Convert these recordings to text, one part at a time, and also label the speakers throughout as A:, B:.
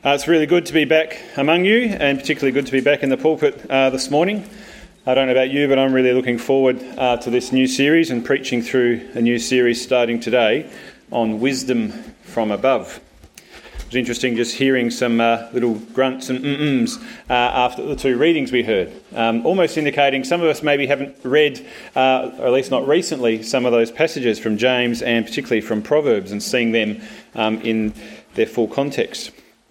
A: It's really good to be back among you, and particularly good to be back in the pulpit this morning. I don't know about you, but I'm really looking forward to this new series and preaching through a new series starting today on wisdom from above. It was interesting just hearing some little grunts and mm-ms after the two readings we heard, almost indicating some of us maybe haven't read, or at least not recently, some of those passages from James and particularly from Proverbs and seeing them in their full context.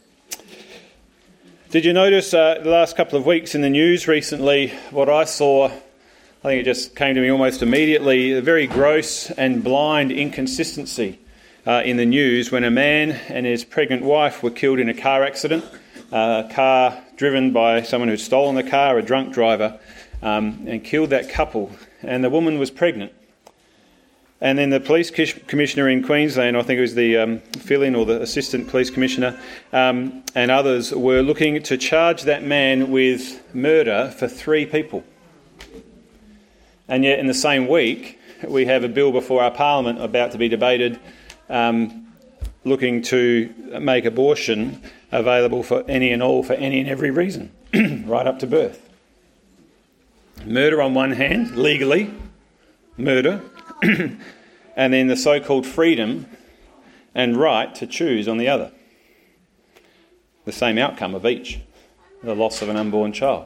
A: Did you notice the last couple of weeks in the news recently what I saw? I think it just came to me almost immediately, a very gross and blind inconsistency in the news when a man and his pregnant wife were killed in a car accident, a car driven by someone who'd stolen the car, a drunk driver, and killed that couple. And the woman was pregnant. And then the police commissioner in Queensland, I think it was the fill-in or the assistant police commissioner, and others were looking to charge that man with murder for 3 people. And yet in the same week, we have a bill before our parliament about to be debated looking to make abortion available for any and all, for any and every reason, right up to birth. Murder on one hand, legally, murder, and then the so-called freedom and right to choose on the other. The same outcome of each, the loss of an unborn child.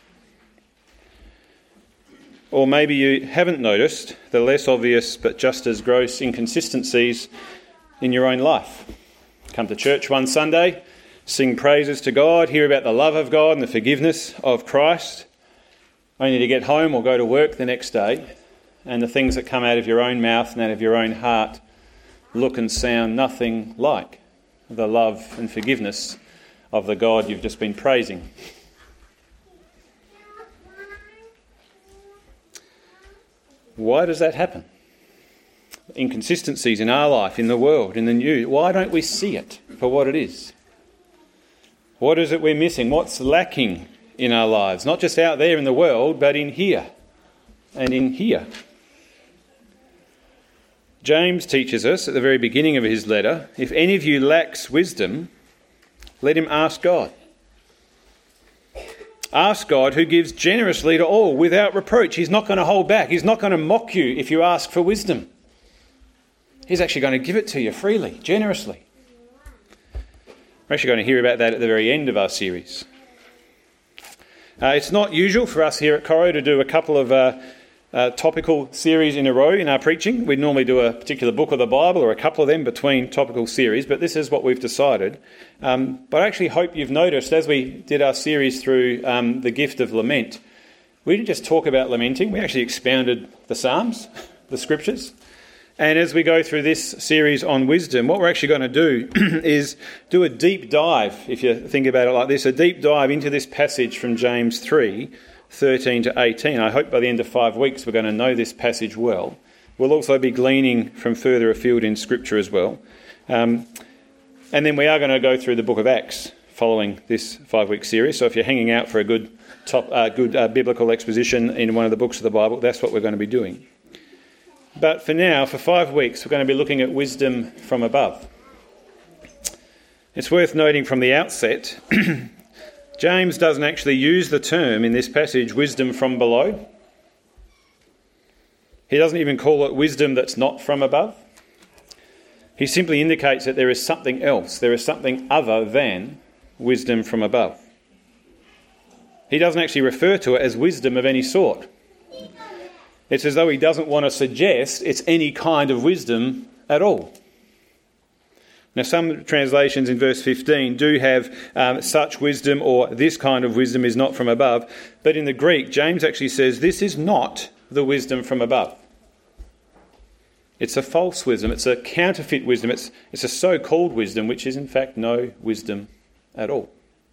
A: Or maybe you haven't noticed the less obvious but just as gross inconsistencies in your own life. Come to church one Sunday, sing praises to God, hear about the love of God and the forgiveness of Christ, only to get home or go to work the next day, and the things that come out of your own mouth and out of your own heart look and sound nothing like the love and forgiveness of the God you've just been praising. Why does that happen? Inconsistencies in our life, in the world, in the news. Why don't we see it for what it is? What is it we're missing? What's lacking in our lives? Not just out there in the world, but in here and in here. James teaches us at the very beginning of his letter, if any of you lacks wisdom, let him ask God. Ask God, who gives generously to all without reproach. He's not going to hold back. He's not going to mock you if you ask for wisdom. He's actually going to give it to you freely, generously. We're actually going to hear about that at the very end of our series. It's not usual for us here at Coro to do a couple of topical series in a row in our preaching. We normally do a particular book of the Bible or a couple of them between topical series, but this is what we've decided. But I actually hope you've noticed as we did our series through the gift of lament, we didn't just talk about lamenting, we actually expounded the Psalms, the Scriptures. And as we go through this series on wisdom, what we're actually going to do is do a deep dive, if you think about it like this, a deep dive into this passage from James 3:13 to 18. I hope by the end of 5 weeks we're going to know this passage well. We'll also be gleaning from further afield in Scripture as well. And then we are going to go through the book of Acts following this 5-week series. So if you're hanging out for a good biblical exposition in one of the books of the Bible, that's what we're going to be doing. But for now, for 5 weeks, we're going to be looking at wisdom from above. It's worth noting from the outset, James doesn't actually use the term in this passage, wisdom from below. He doesn't even call it wisdom that's not from above. He simply indicates that there is something else, there is something other than wisdom from above. He doesn't actually refer to it as wisdom of any sort. It's as though he doesn't want to suggest it's any kind of wisdom at all. Now, some translations in verse 15 do have such wisdom or this kind of wisdom is not from above. But in the Greek, James actually says this is not the wisdom from above. It's a false wisdom. It's a counterfeit wisdom. It's a so-called wisdom, which is in fact no wisdom at all.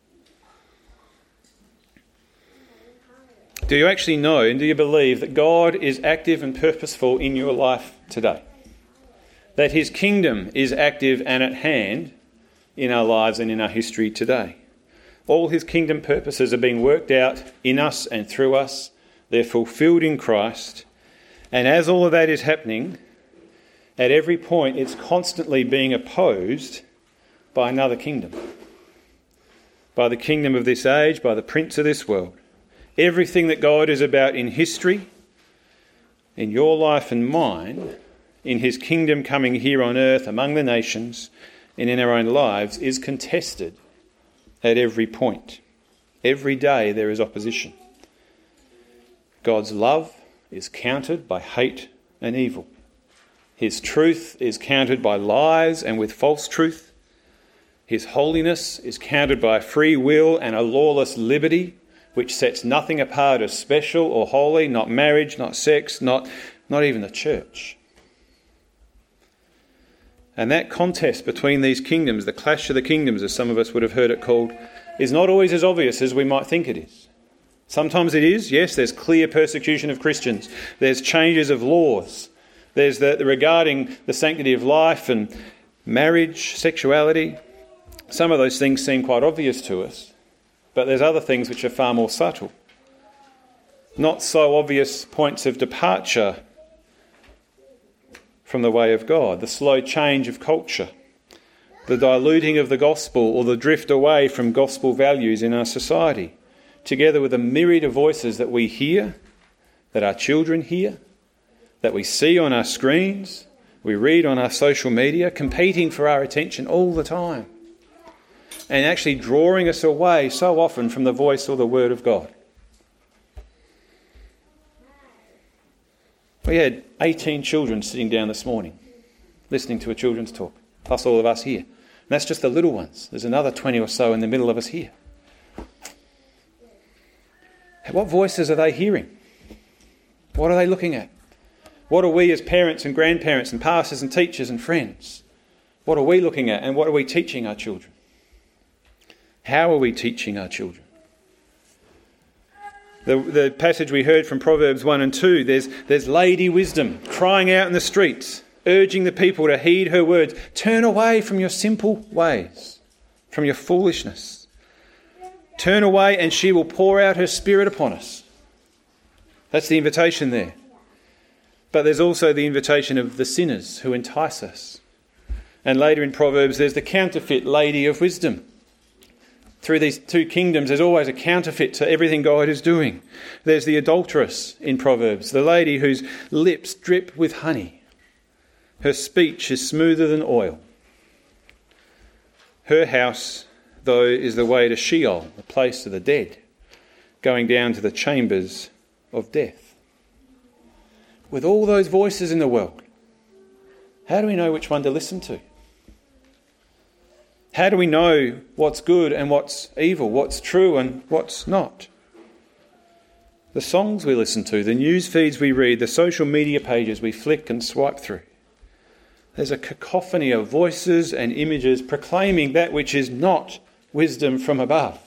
A: Do you actually know and do you believe that God is active and purposeful in your life today? That his kingdom is active and at hand in our lives and in our history today? All his kingdom purposes are being worked out in us and through us. They're fulfilled in Christ. And as all of that is happening, at every point it's constantly being opposed by another kingdom. by the kingdom of this age, by the prince of this world. Everything that God is about in history, in your life and mine, in his kingdom coming here on earth among the nations and in our own lives, is contested at every point. Every day there is opposition. God's love is countered by hate and evil. His truth is countered by lies and with false truth. His holiness is countered by free will and a lawless liberty, which sets nothing apart as special or holy, not marriage, not sex, not even the church. And that contest between these kingdoms, the clash of the kingdoms, as some of us would have heard it called, is not always as obvious as we might think it is. Sometimes it is, yes, there's clear persecution of Christians. There's changes of laws. There's the regarding the sanctity of life and marriage, sexuality. Some of those things seem quite obvious to us, but there's other things which are far more subtle. Not so obvious points of departure from the way of God, the slow change of culture, the diluting of the gospel or the drift away from gospel values in our society, together with a myriad of voices that we hear, that our children hear, that we see on our screens, we read on our social media, competing for our attention all the time, and actually drawing us away so often from the voice or the word of God. We had 18 children sitting down this morning, listening to a children's talk, plus all of us here. And that's just the little ones. There's another 20 or so in the middle of us here. What voices are they hearing? What are they looking at? What are we as parents and grandparents and pastors and teachers and friends? What are we looking at and what are we teaching our children? How are we teaching our children? The passage we heard from Proverbs 1 and 2, there's Lady Wisdom crying out in the streets, urging the people to heed her words. Turn away from your simple ways, from your foolishness. Turn away and she will pour out her spirit upon us. That's the invitation there. But there's also the invitation of the sinners who entice us. And later in Proverbs, there's the counterfeit Lady of Wisdom. Through these two kingdoms, there's always a counterfeit to everything God is doing. There's the adulteress in Proverbs, the lady whose lips drip with honey. Her speech is smoother than oil. Her house, though, is the way to Sheol, the place of the dead, going down to the chambers of death. With all those voices in the world, how do we know which one to listen to? How do we know what's good and what's evil, what's true and what's not? The songs we listen to, the news feeds we read, the social media pages we flick and swipe through. There's a cacophony of voices and images proclaiming that which is not wisdom from above.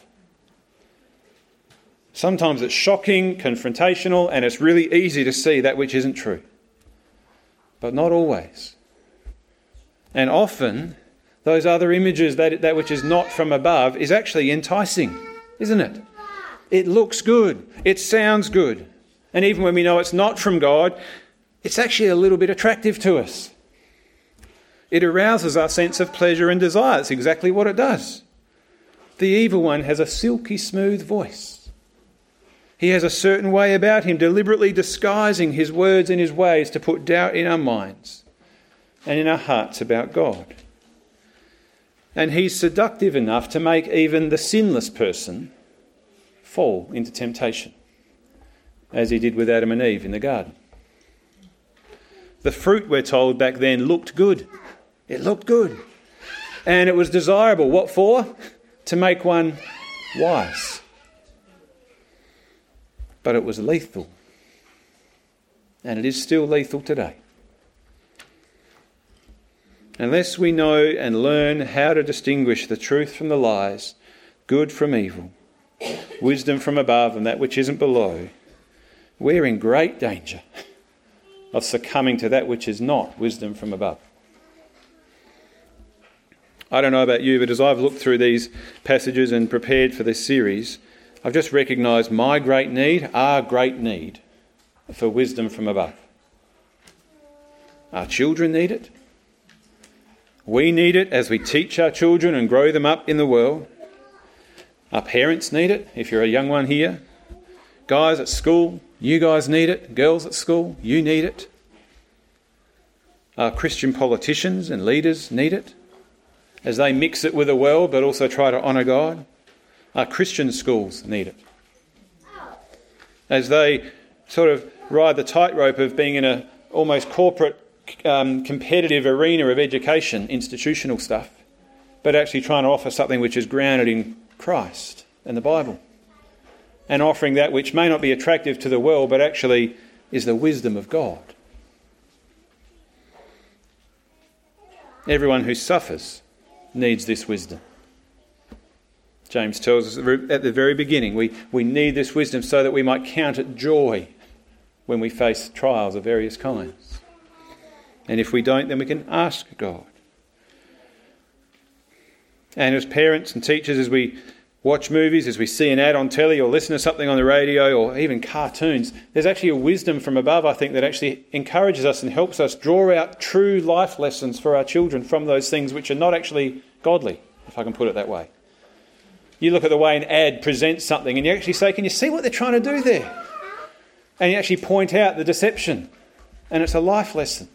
A: Sometimes it's shocking, confrontational, and it's really easy to see that which isn't true. But not always. And often, those other images, that which is not from above, is actually enticing, isn't it? It looks good. It sounds good. And even when we know it's not from God, it's actually a little bit attractive to us. It arouses our sense of pleasure and desire. That's exactly what it does. The evil one has a silky smooth voice. He has a certain way about him, deliberately disguising his words and his ways to put doubt in our minds and in our hearts about God. And he's seductive enough to make even the sinless person fall into temptation, as he did with Adam and Eve in the garden. The fruit, we're told back then, looked good. It looked good. And it was desirable. What for? To make one wise. But it was lethal. And it is still lethal today. Unless we know and learn how to distinguish the truth from the lies, good from evil, wisdom from above and that which isn't below, we're in great danger of succumbing to that which is not wisdom from above. I don't know about you, but as I've looked through these passages and prepared for this series, I've just recognised my great need, our great need, for wisdom from above. Our children need it. We need it as we teach our children and grow them up in the world. Our parents need it, if you're a young one here. Guys at school, you guys need it. Girls at school, you need it. Our Christian politicians and leaders need it, as they mix it with the world but also try to honour God. Our Christian schools need it, as they sort of ride the tightrope of being in a almost corporate competitive arena of education, institutional stuff, but actually trying to offer something which is grounded in Christ and the Bible, and offering that which may not be attractive to the world but actually is the wisdom of God. Everyone who suffers needs this wisdom. James tells us at the very beginning, we need this wisdom so that we might count it joy when we face trials of various kinds. And if we don't, then we can ask God. And as parents and teachers, as we watch movies, as we see an ad on telly or listen to something on the radio or even cartoons, there's actually a wisdom from above, I think, that actually encourages us and helps us draw out true life lessons for our children from those things which are not actually godly, if I can put it that way. You look at the way an ad presents something and you actually say, can you see what they're trying to do there? And you actually point out the deception. And it's a life lesson.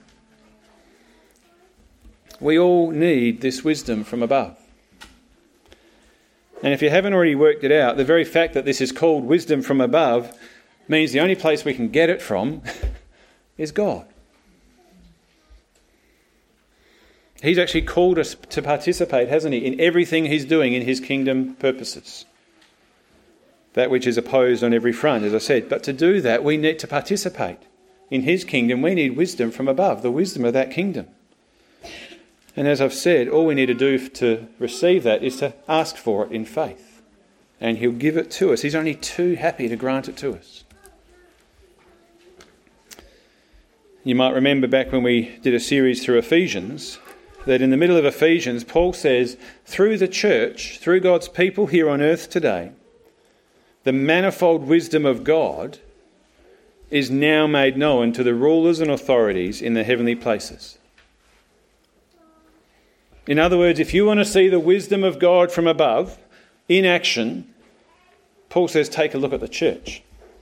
A: We all need this wisdom from above. And if you haven't already worked it out, the very fact that this is called wisdom from above means the only place we can get it from is God. He's actually called us to participate, hasn't he, in everything he's doing in his kingdom purposes. That which is opposed on every front, as I said. But to do that, we need to participate in his kingdom. We need wisdom from above, the wisdom of that kingdom. And as I've said, all we need to do to receive that is to ask for it in faith. And he'll give it to us. He's only too happy to grant it to us. You might remember back when we did a series through Ephesians, that in the middle of Ephesians, Paul says, through the church, through God's people here on earth today, the manifold wisdom of God is now made known to the rulers and authorities in the heavenly places. In other words, if you want to see the wisdom of God from above in action, Paul says, take a look at the church.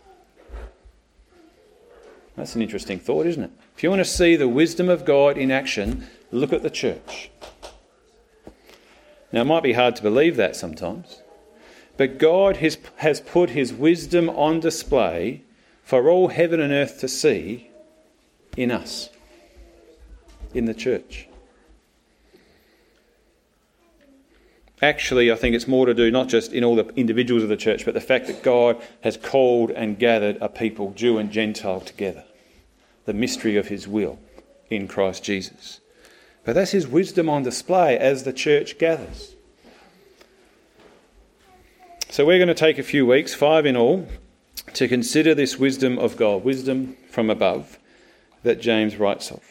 A: That's an interesting thought, isn't it? If you want to see the wisdom of God in action, look at the church. Now, it might be hard to believe that sometimes, but God has put his wisdom on display for all heaven and earth to see in us, in the church. Actually, I think it's more to do not just in all the individuals of the church, but the fact that God has called and gathered a people, Jew and Gentile, together. The mystery of his will in Christ Jesus. But that's his wisdom on display as the church gathers. So we're going to take a few weeks, 5 in all, to consider this wisdom of God, wisdom from above, that James writes of.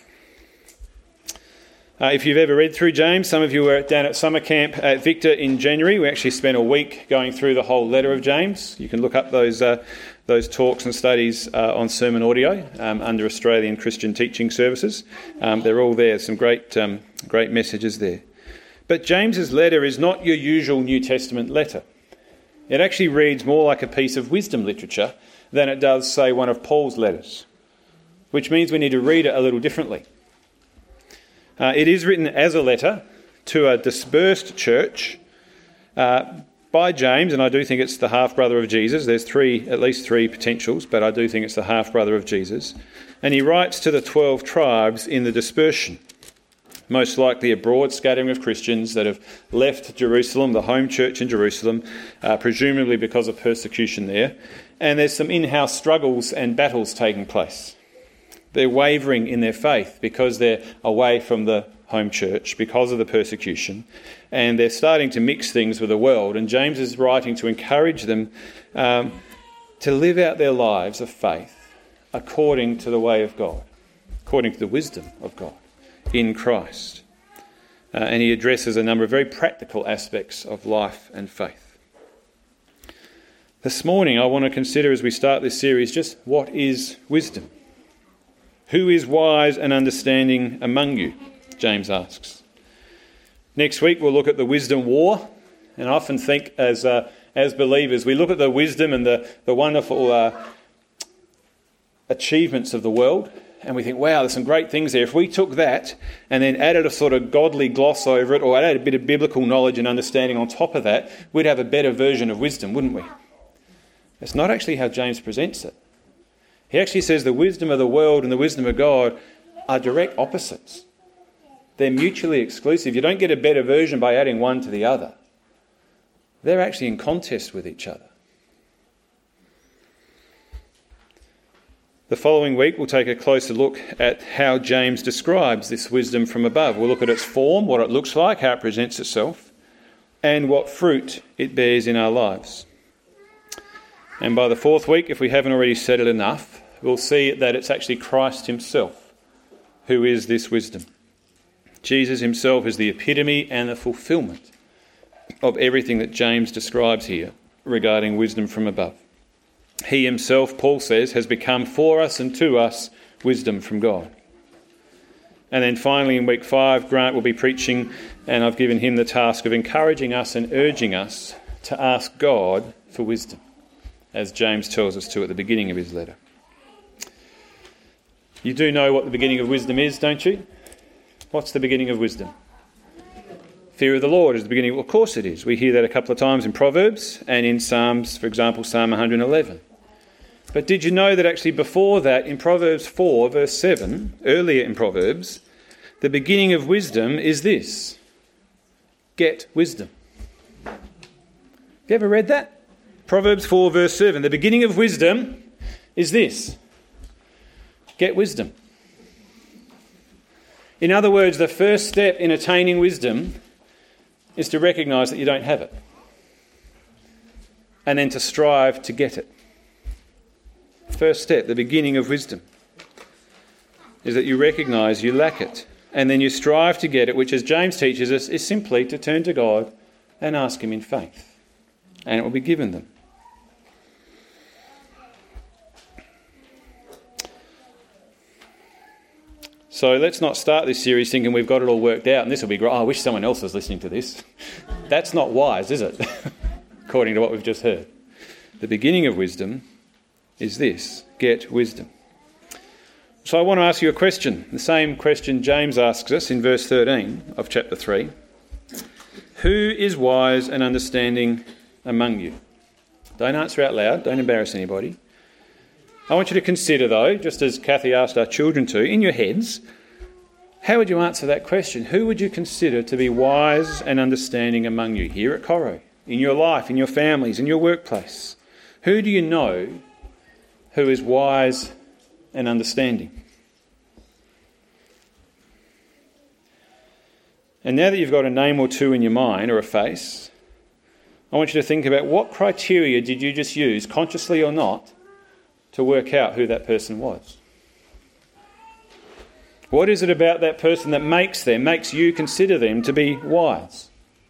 A: If you've ever read through James, some of you were down at summer camp at Victor in January. We actually spent a week going through the whole letter of James. You can look up those talks and studies on Sermon Audio under Australian Christian Teaching Services. They're all there. Some great messages there. But James's letter is not your usual New Testament letter. It actually reads more like a piece of wisdom literature than it does, say, one of Paul's letters, which means we need to read it a little differently. It is written as a letter to a dispersed church by James, and I do think it's the half-brother of Jesus. There's at least three potentials, but I do think it's the half-brother of Jesus. And he writes to the 12 tribes in the dispersion, most likely a broad scattering of Christians that have left Jerusalem, the home church in Jerusalem, presumably because of persecution there. And there's some in-house struggles and battles taking place. They're wavering in their faith because they're away from the home church because of the persecution, and they're starting to mix things with the world. And James is writing to encourage them to live out their lives of faith according to the way of God, according to the wisdom of God in Christ. And he addresses a number of very practical aspects of life and faith. This morning I want to consider, as we start this series, just what is wisdom? Who is wise and understanding among you? James asks. Next week we'll look at the wisdom war, and I often think as as believers, we look at the wisdom and the wonderful achievements of the world, and we think, wow, there's some great things there. If we took that and then added a sort of godly gloss over it, or added a bit of biblical knowledge and understanding on top of that, we'd have a better version of wisdom, wouldn't we? That's not actually how James presents it. He actually says the wisdom of the world and the wisdom of God are direct opposites. They're mutually exclusive. You don't get a better version by adding one to the other. They're actually in contest with each other. The following week, we'll take a closer look at how James describes this wisdom from above. We'll look at its form, what it looks like, how it presents itself, and what fruit it bears in our lives. And by the fourth week, if we haven't already said it enough, we'll see that it's actually Christ himself who is this wisdom. Jesus himself is the epitome and the fulfilment of everything that James describes here regarding wisdom from above. He himself, Paul says, has become for us and to us wisdom from God. And then finally in week 5, Grant will be preaching, and I've given him the task of encouraging us and urging us to ask God for wisdom, as James tells us to at the beginning of his letter. You do know what the beginning of wisdom is, don't you? What's the beginning of wisdom? Fear of the Lord is the beginning. Well, of course it is. We hear that a couple of times in Proverbs and in Psalms, for example, Psalm 111. But did you know that actually before that, in Proverbs 4, verse 7, earlier in Proverbs, the beginning of wisdom is this: get wisdom. Have you ever read that? Proverbs 4, verse 7, the beginning of wisdom is this: get wisdom. In other words, the first step in attaining wisdom is to recognise that you don't have it, and then to strive to get it. First step, the beginning of wisdom, is that you recognise you lack it, and then you strive to get it, which, as James teaches us, is simply to turn to God and ask him in faith, and it will be given them. So let's not start this series thinking we've got it all worked out and this will be great. Oh, I wish someone else was listening to this. That's not wise, is it? According to what we've just heard. The beginning of wisdom is this: get wisdom. So I want to ask you a question, the same question James asks us in verse 13 of chapter 3. Who is wise and understanding among you? Don't answer out loud, don't embarrass anybody. I want you to consider, though, just as Kathy asked our children to, in your heads, how would you answer that question? Who would you consider to be wise and understanding among you here at Coro, in your life, in your families, in your workplace? Who do you know who is wise and understanding? And now that you've got a name or two in your mind, or a face, I want you to think about what criteria did you just use, consciously or not, to work out who that person was. What is it about that person that makes you consider them to be wise?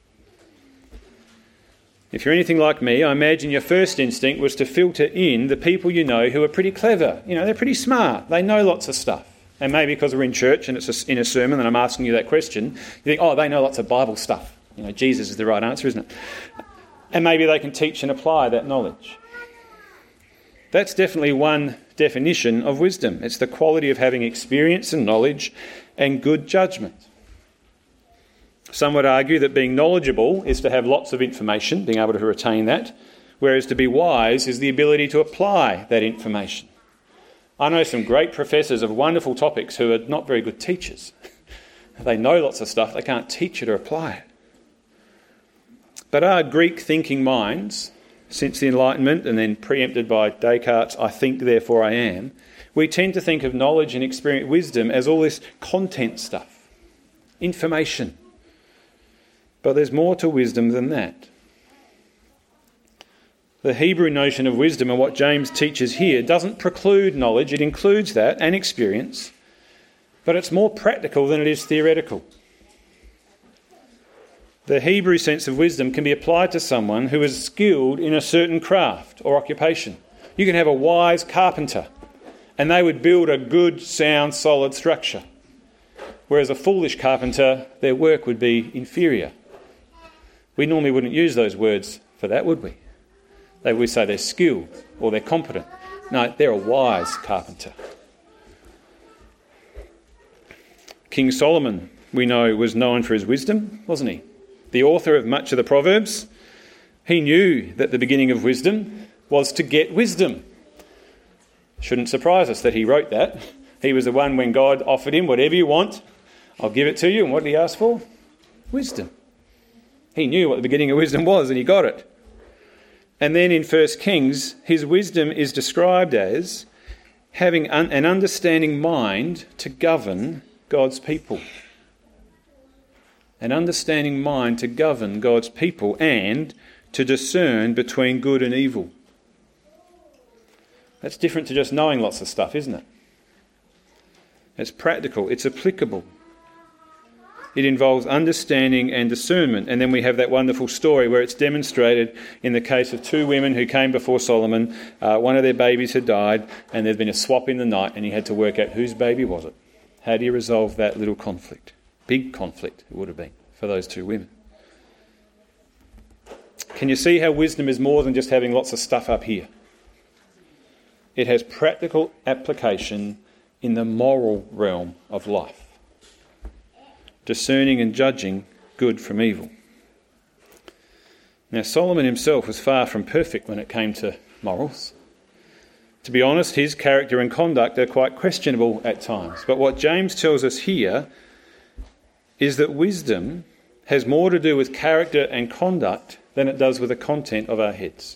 A: If you're anything like me, I imagine your first instinct was to filter in the people you know who are pretty clever. You know, they're pretty smart. They know lots of stuff. And maybe because we're in church and it's in a sermon and I'm asking you that question, you think, oh, they know lots of Bible stuff. You know, Jesus is the right answer, isn't it? And maybe they can teach and apply that knowledge. That's definitely one definition of wisdom. It's the quality of having experience and knowledge and good judgment. Some would argue that being knowledgeable is to have lots of information, being able to retain that, whereas to be wise is the ability to apply that information. I know some great professors of wonderful topics who are not very good teachers. They know lots of stuff, they can't teach it or apply it. But our Greek thinking minds, since the Enlightenment and then preempted by Descartes' I think, therefore I am, we tend to think of knowledge and experience, wisdom, as all this content stuff, information. But there's more to wisdom than that. The Hebrew notion of wisdom and what James teaches here doesn't preclude knowledge, it includes that and experience, but it's more practical than it is theoretical. The Hebrew sense of wisdom can be applied to someone who is skilled in a certain craft or occupation. You can have a wise carpenter and they would build a good, sound, solid structure. Whereas a foolish carpenter, their work would be inferior. We normally wouldn't use those words for that, would we? We say they're skilled or they're competent. No, they're a wise carpenter. King Solomon, we know, was known for his wisdom, wasn't he? The author of much of the Proverbs. He knew that the beginning of wisdom was to get wisdom. Shouldn't surprise us that he wrote that. He was the one when God offered him, whatever you want, I'll give it to you. And what did he ask for? Wisdom. He knew what the beginning of wisdom was and he got it. And then in 1 Kings, his wisdom is described as having an understanding mind to govern God's people. An understanding mind to govern God's people and to discern between good and evil. That's different to just knowing lots of stuff, isn't it? It's practical, it's applicable. It involves understanding and discernment. And then we have that wonderful story where it's demonstrated in the case of two women who came before Solomon. One of their babies had died and there'd been a swap in the night and he had to work out whose baby was it. How do you resolve that little conflict? Big conflict it would have been for those two women. Can you see how wisdom is more than just having lots of stuff up here? It has practical application in the moral realm of life. Discerning and judging good from evil. Now, Solomon himself was far from perfect when it came to morals. To be honest, his character and conduct are quite questionable at times. But what James tells us here is that wisdom has more to do with character and conduct than it does with the content of our heads.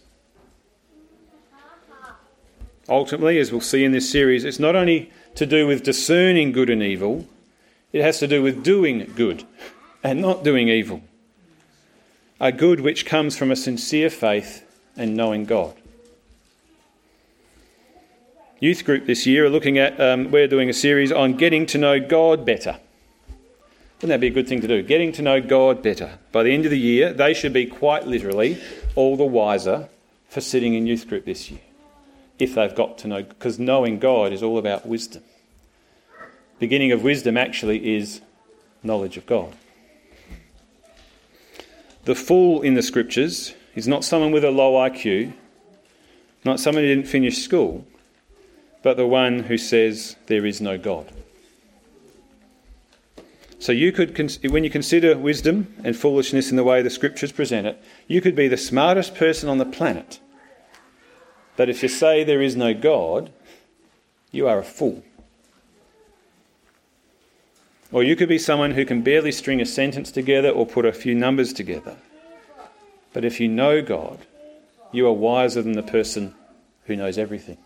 A: Ultimately, as we'll see in this series, it's not only to do with discerning good and evil, it has to do with doing good and not doing evil. A good which comes from a sincere faith and knowing God. Youth group this year are looking at, we're doing a series on getting to know God better. Wouldn't that be a good thing to do? Getting to know God better. By the end of the year, they should be quite literally all the wiser for sitting in youth group this year. If they've got to know, because knowing God is all about wisdom. Beginning of wisdom actually is knowledge of God. The fool in the scriptures is not someone with a low IQ, not someone who didn't finish school, but the one who says there is no God. So you could, when you consider wisdom and foolishness in the way the scriptures present it, you could be the smartest person on the planet. But if you say there is no God, you are a fool. Or you could be someone who can barely string a sentence together or put a few numbers together. But if you know God, you are wiser than the person who knows everything.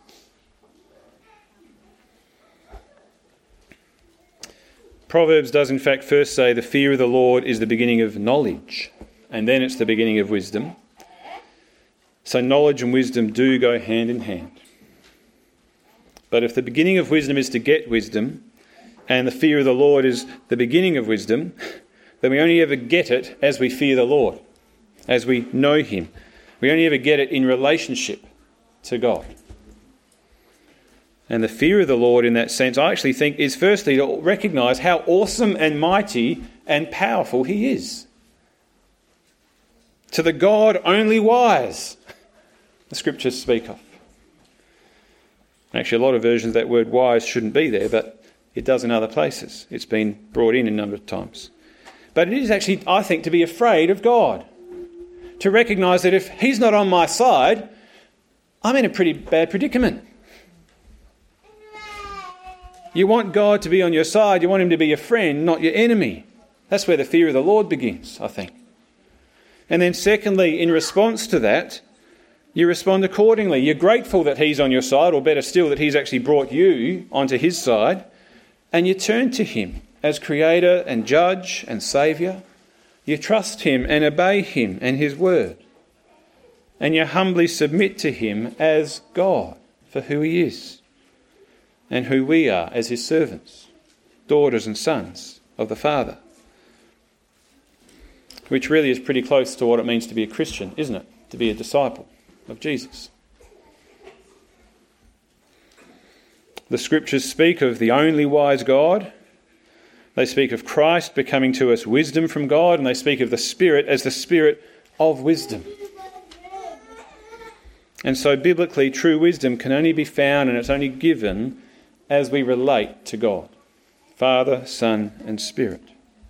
A: Proverbs does in fact first say the fear of the Lord is the beginning of knowledge, and then it's the beginning of wisdom. So knowledge and wisdom do go hand in hand. But if the beginning of wisdom is to get wisdom, and the fear of the Lord is the beginning of wisdom, then we only ever get it as we fear the Lord, as we know him. We only ever get it in relationship to God. And the fear of the Lord in that sense, I actually think, is firstly to recognise how awesome and mighty and powerful he is. To the God only wise, the scriptures speak of. Actually, a lot of versions of that word wise shouldn't be there, but it does in other places. It's been brought in a number of times. But it is actually, I think, to be afraid of God. To recognise that if he's not on my side, I'm in a pretty bad predicament. You want God to be on your side. You want him to be your friend, not your enemy. That's where the fear of the Lord begins, I think. And then secondly, in response to that, you respond accordingly. You're grateful that he's on your side, or better still, that he's actually brought you onto his side. And you turn to him as creator and judge and saviour. You trust him and obey him and his word. And you humbly submit to him as God for who he is and who we are as his servants, daughters and sons of the Father. Which really is pretty close to what it means to be a Christian, isn't it? To be a disciple of Jesus. The scriptures speak of the only wise God. They speak of Christ becoming to us wisdom from God, and they speak of the Spirit as the Spirit of wisdom. And so biblically, true wisdom can only be found and it's only given as we relate to God, Father, Son and Spirit.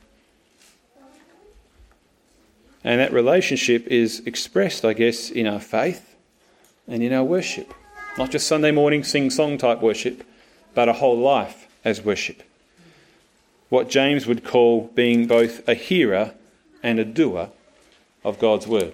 A: And that relationship is expressed, I guess, in our faith and in our worship. Not just Sunday morning sing-song type worship, but a whole life as worship. What James would call being both a hearer and a doer of God's word.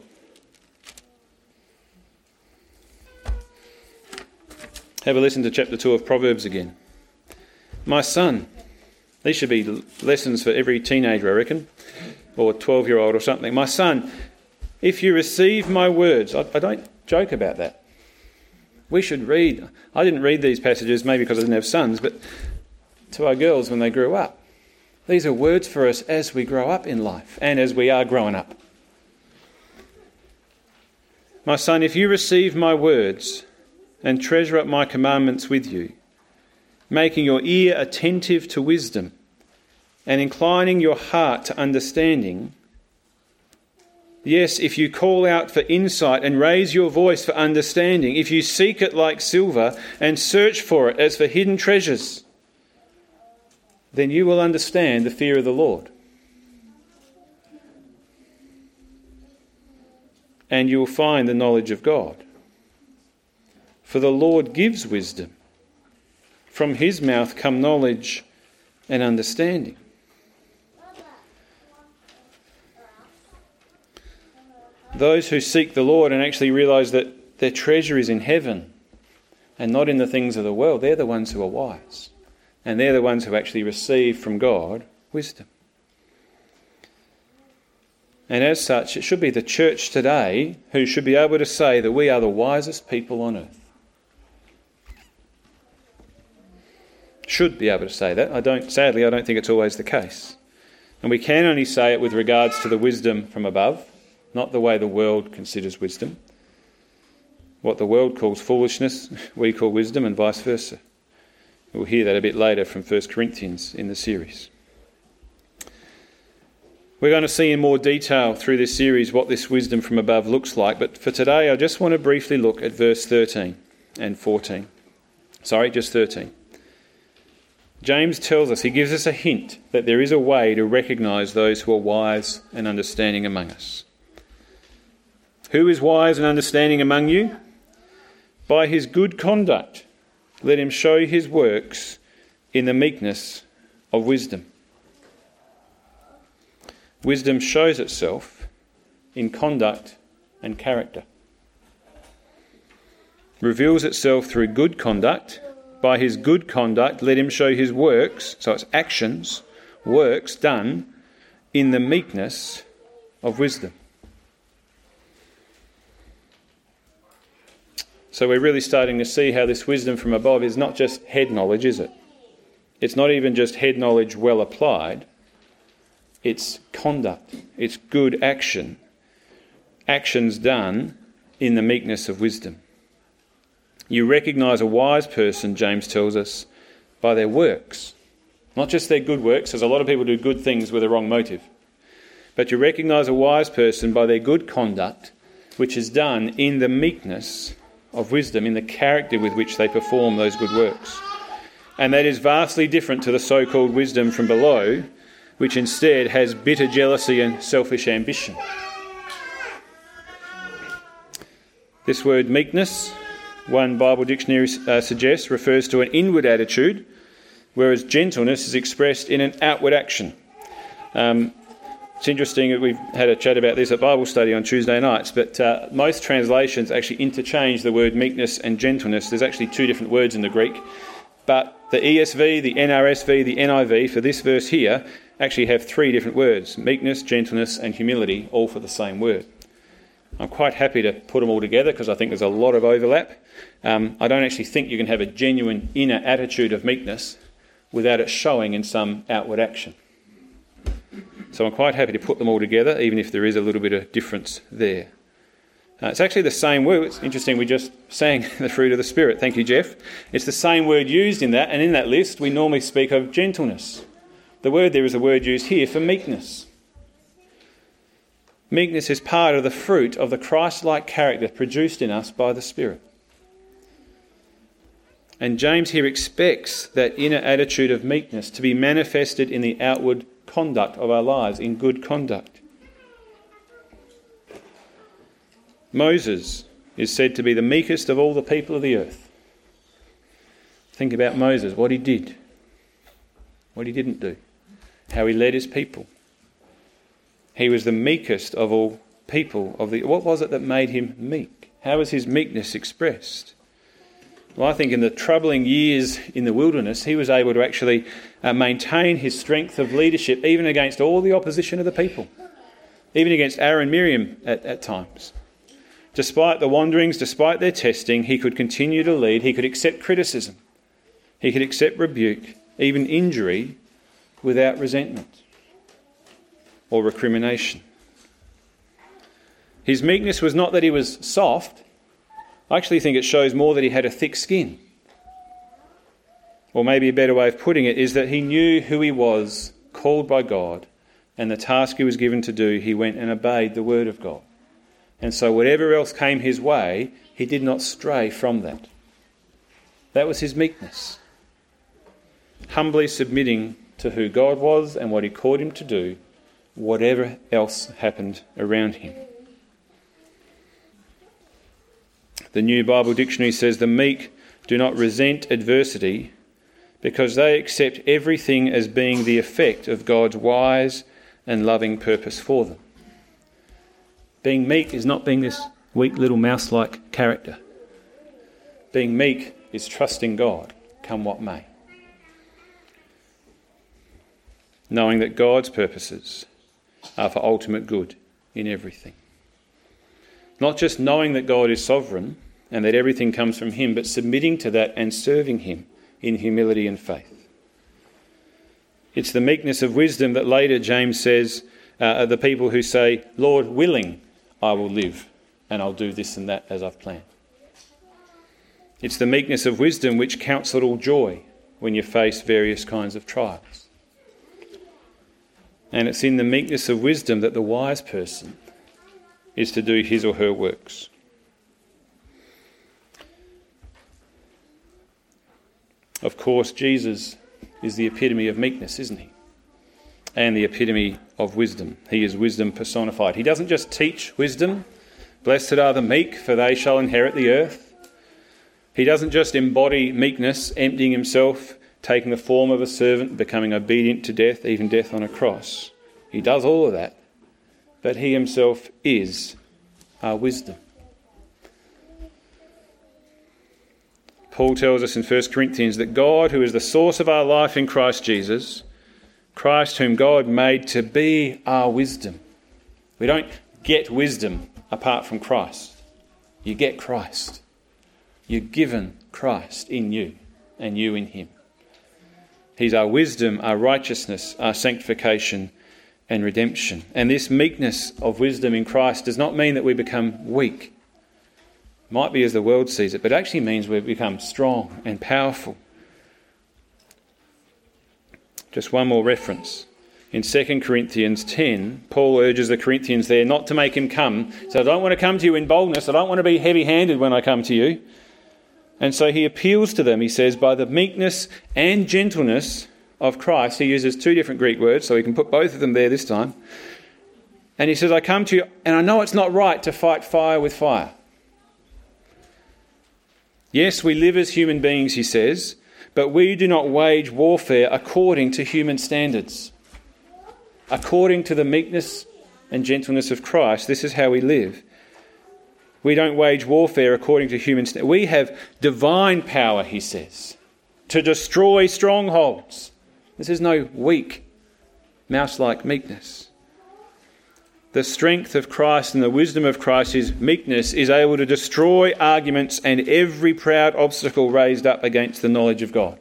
A: Have a listen to chapter 2 of Proverbs again. My son, these should be lessons for every teenager, I reckon, or 12-year-old or something. My son, if you receive my words, I don't joke about that. We should read. I didn't read these passages maybe because I didn't have sons, but to our girls when they grew up. These are words for us as we grow up in life and as we are growing up. My son, if you receive my words and treasure up my commandments with you, making your ear attentive to wisdom and inclining your heart to understanding, yes, if you call out for insight and raise your voice for understanding, if you seek it like silver and search for it as for hidden treasures, then you will understand the fear of the Lord. And you will find the knowledge of God. For the Lord gives wisdom. From his mouth come knowledge and understanding. Those who seek the Lord and actually realise that their treasure is in heaven and not in the things of the world, they're the ones who are wise. And they're the ones who actually receive from God wisdom. And as such, it should be the church today who should be able to say that we are the wisest people on earth. Should be able to say that. Sadly, I don't think it's always the case. And we can only say it with regards to the wisdom from above, not the way the world considers wisdom. What the world calls foolishness, we call wisdom, and vice versa. We'll hear that a bit later from 1 Corinthians in the series. We're going to see in more detail through this series what this wisdom from above looks like, but for today I just want to briefly look at verse 13 and 14. Sorry, just 13. James tells us, he gives us a hint that there is a way to recognise those who are wise and understanding among us. Who is wise and understanding among you? By his good conduct, let him show his works in the meekness of wisdom. Wisdom shows itself in conduct and character. Reveals itself through good conduct. By his good conduct, let him show his works, so it's actions, works done in the meekness of wisdom. So we're really starting to see how this wisdom from above is not just head knowledge, is it? It's not even just head knowledge well applied. It's conduct. It's good action. Actions done in the meekness of wisdom. You recognise a wise person, James tells us, by their works. Not just their good works, because a lot of people do good things with a wrong motive. But you recognise a wise person by their good conduct, which is done in the meekness of wisdom, in the character with which they perform those good works. And that is vastly different to the so-called wisdom from below, which instead has bitter jealousy and selfish ambition. This word meekness, one Bible dictionary suggests, refers to an inward attitude, whereas gentleness is expressed in an outward action. It's interesting that we've had a chat about this at Bible study on Tuesday nights, but most translations actually interchange the word meekness and gentleness. There's actually two different words in the Greek, but the ESV, the NRSV, the NIV for this verse here actually have three different words: meekness, gentleness and humility, all for the same word. I'm quite happy to put them all together because I think there's a lot of overlap. I don't actually think you can have a genuine inner attitude of meekness without it showing in some outward action. So I'm quite happy to put them all together, even if there is a little bit of difference there. It's actually the same word. It's interesting, we just sang the fruit of the Spirit. Thank you, Jeff. It's the same word used in that, and in that list we normally speak of gentleness. The word there is a word used here for meekness. Meekness is part of the fruit of the Christ-like character produced in us by the Spirit. And James here expects that inner attitude of meekness to be manifested in the outward conduct of our lives, in good conduct. Moses is said to be the meekest of all the people of the earth. Think about Moses, what he did, what he didn't do, how he led his people. He was the meekest of all people of the... What was it that made him meek? How was his meekness expressed? Well, I think in the troubling years in the wilderness, he was able to actually maintain his strength of leadership even against all the opposition of the people, even against Aaron and Miriam at times. Despite the wanderings, despite their testing, he could continue to lead. He could accept criticism. He could accept rebuke, even injury, without resentment or recrimination. His meekness was not that he was soft. I actually think it shows more that he had a thick skin. Or maybe a better way of putting it is that he knew who he was, called by God, and the task he was given to do, he went and obeyed the word of God. And so whatever else came his way, he did not stray from that. That was his meekness. Humbly submitting to who God was and what he called him to do, whatever else happened around him. The New Bible Dictionary says the meek do not resent adversity because they accept everything as being the effect of God's wise and loving purpose for them. Being meek is not being this weak little mouse-like character. Being meek is trusting God, come what may. Knowing that God's purposes are for ultimate good in everything. Not just knowing that God is sovereign and that everything comes from him, but submitting to that and serving him in humility and faith. It's the meekness of wisdom that later James says are the people who say, Lord willing, I will live and I'll do this and that as I've planned. It's the meekness of wisdom which counts it all joy when you face various kinds of trials. And it's in the meekness of wisdom that the wise person is to do his or her works. Of course, Jesus is the epitome of meekness, isn't he? And the epitome of wisdom. He is wisdom personified. He doesn't just teach wisdom. Blessed are the meek, for they shall inherit the earth. He doesn't just embody meekness, emptying himself, taking the form of a servant, becoming obedient to death, even death on a cross. He does all of that. But he himself is our wisdom. Paul tells us in 1 Corinthians that God, who is the source of our life in Christ Jesus, Christ whom God made to be our wisdom. We don't get wisdom apart from Christ. You get Christ. You're given Christ in you and you in him. He's our wisdom, our righteousness, our sanctification and redemption. And this meekness of wisdom in Christ does not mean that we become weak. It might be as the world sees it, but it actually means we become strong and powerful. Just one more reference. In 2 Corinthians 10, Paul urges the Corinthians there not to make him come. So I don't want to come to you in boldness. I don't want to be heavy-handed when I come to you. And so he appeals to them, he says, by the meekness and gentleness of Christ. He uses two different Greek words, so we can put both of them there this time. And he says, I come to you, and I know it's not right to fight fire with fire. Yes, we live as human beings, he says, but we do not wage warfare according to human standards. According to the meekness and gentleness of Christ, this is how we live. We don't wage warfare according to human standards. We have divine power, he says, to destroy strongholds. This is no weak, mouse-like meekness. The strength of Christ and the wisdom of Christ, his meekness, is able to destroy arguments and every proud obstacle raised up against the knowledge of God.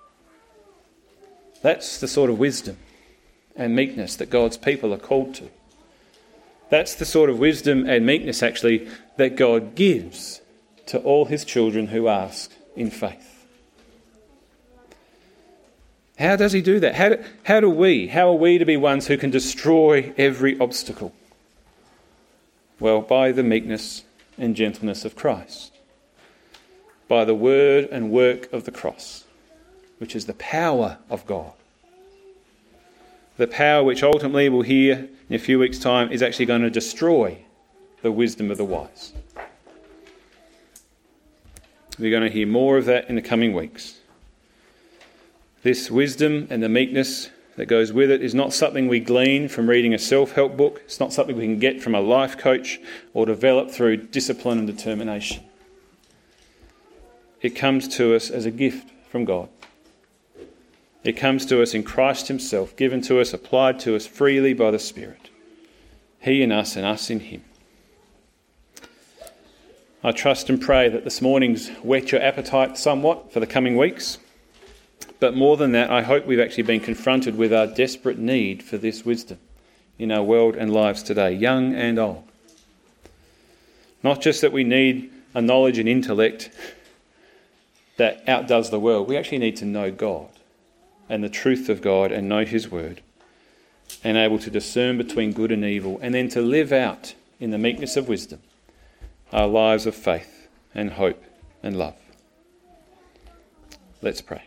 A: That's the sort of wisdom and meekness that God's people are called to. That's the sort of wisdom and meekness, actually, that God gives to all his children who ask in faith. How does he do that? How are we to be ones who can destroy every obstacle? Well, by the meekness and gentleness of Christ. By the word and work of the cross, which is the power of God. The power which ultimately we'll hear in a few weeks' time is actually going to destroy the wisdom of the wise. We're going to hear more of that in the coming weeks. This wisdom and the meekness that goes with it is not something we glean from reading a self-help book. It's not something we can get from a life coach or develop through discipline and determination. It comes to us as a gift from God. It comes to us in Christ himself, given to us, applied to us freely by the Spirit. He in us and us in him. I trust and pray that this morning's whet your appetite somewhat for the coming weeks. But more than that, I hope we've actually been confronted with our desperate need for this wisdom in our world and lives today, young and old. Not just that we need a knowledge and intellect that outdoes the world. We actually need to know God and the truth of God and know his word and able to discern between good and evil and then to live out in the meekness of wisdom our lives of faith and hope and love. Let's pray.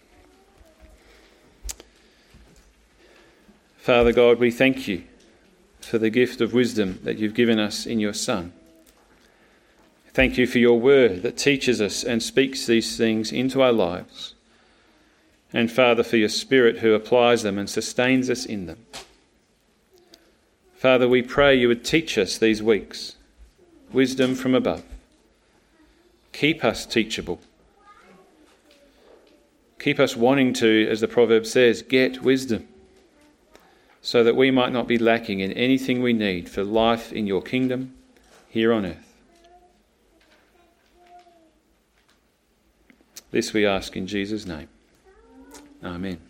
A: Father God, we thank you for the gift of wisdom that you've given us in your Son. Thank you for your word that teaches us and speaks these things into our lives. And Father, for your Spirit who applies them and sustains us in them. Father, we pray you would teach us these weeks wisdom from above. Keep us teachable. Keep us wanting to, as the proverb says, get wisdom, so that we might not be lacking in anything we need for life in your kingdom here on earth. This we ask in Jesus' name. Amen.